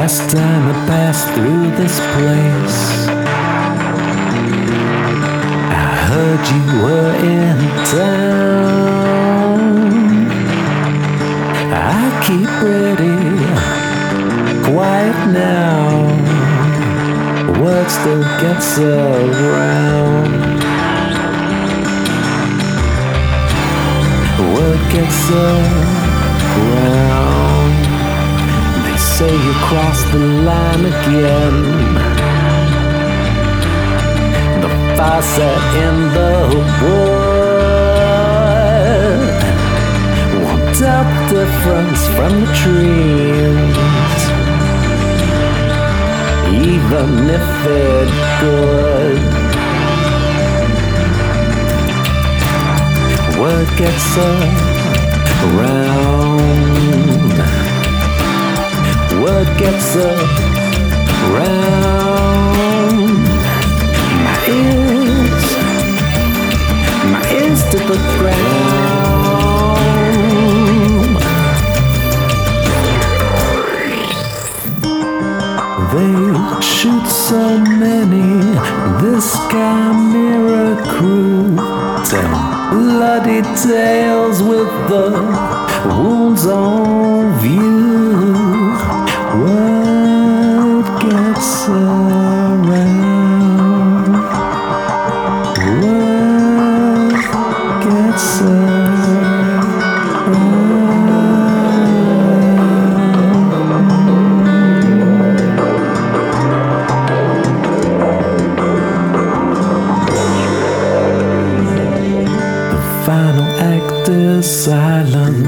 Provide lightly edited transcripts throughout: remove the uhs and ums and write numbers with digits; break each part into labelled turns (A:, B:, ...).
A: Last time I passed through this place, I heard you were in town. I keep ready, quiet now. Word still gets around. Word gets around. They say you crossed the line again. The fire set in the wood won't tell the difference from the trees, even if it could. Word gets around. Word gets around. My ears to the ground. They shoot so many, this Chimera crew, tell bloody tales with the wounds on view. Word gets around. Word gets around. The final act is silent,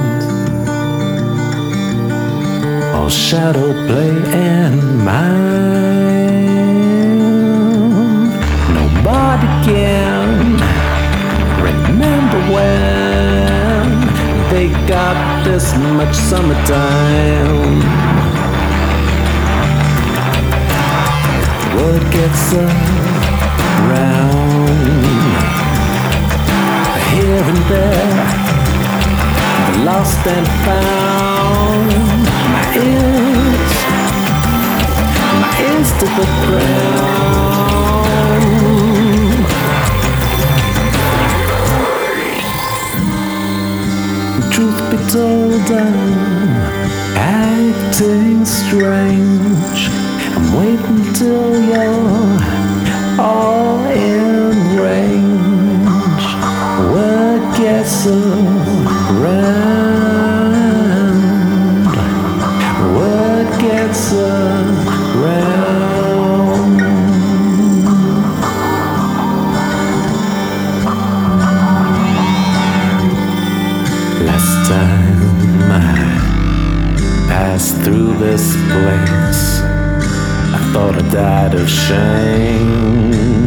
A: all shadow play and mind. Nobody can remember when they got this much summertime. Word gets around, here and there, the lost and found. My ears to the ground. Truth be told, I'm acting strange. I'm waiting till you're all in range. Word gets around. Word gets around. Last time I passed through this place, I thought I died of shame.